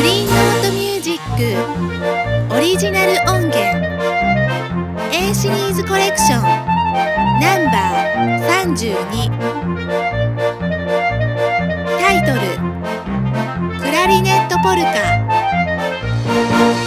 リーンノートミュージックオリジナル音源 A シリーズコレクションナンバー32タイトルクラリネットポルカ。